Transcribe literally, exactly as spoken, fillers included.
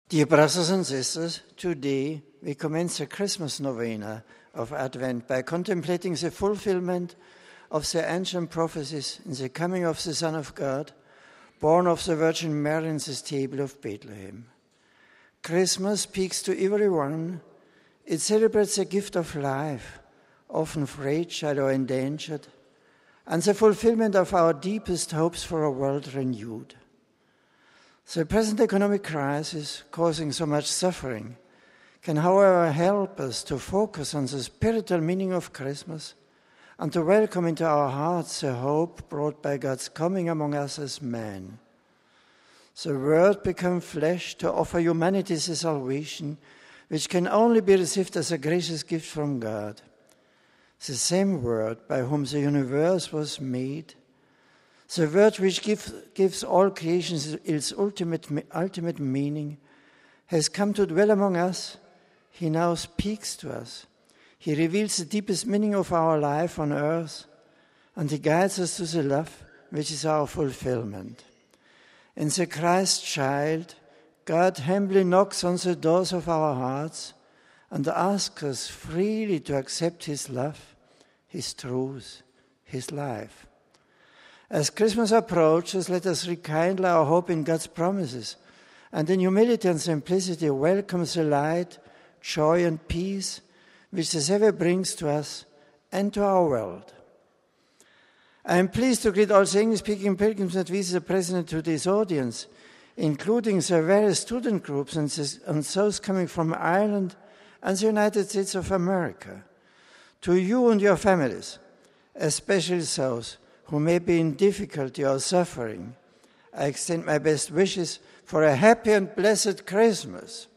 Dear brothers and sisters, today we commence the Christmas novena of Advent by contemplating the fulfillment of the ancient prophecies in the coming of the Son of God, born of the Virgin Mary in the stable of Bethlehem. Christmas speaks to everyone. It celebrates the gift of life, often fragile or endangered, and the fulfillment of our deepest hopes for a world renewed. The present economic crisis, causing so much suffering, can, however, help us to focus on the spiritual meaning of Christmas and to welcome into our hearts the hope brought by God's coming among us as man. The Word became flesh to offer humanity the salvation, which can only be received as a gracious gift from God. The same Word by whom the universe was made, the Word which give, gives all creation its ultimate, ultimate meaning, has come to dwell among us. He now speaks to us. He reveals the deepest meaning of our life on earth, and He guides us to the love which is our fulfillment. In the Christ child, God humbly knocks on the doors of our hearts and asks us freely to accept His love, His truth, His life. As Christmas approaches, let us rekindle our hope in God's promises and in humility and simplicity welcome the light, joy and peace which the Savior brings to us and to our world. I am pleased to greet all the English-speaking pilgrims that visit the President to this audience, including the various student groups and, and those coming from Ireland and the United States of America. To you and your families, especially those who may be in difficulty or suffering, I extend my best wishes for a happy and blessed Christmas.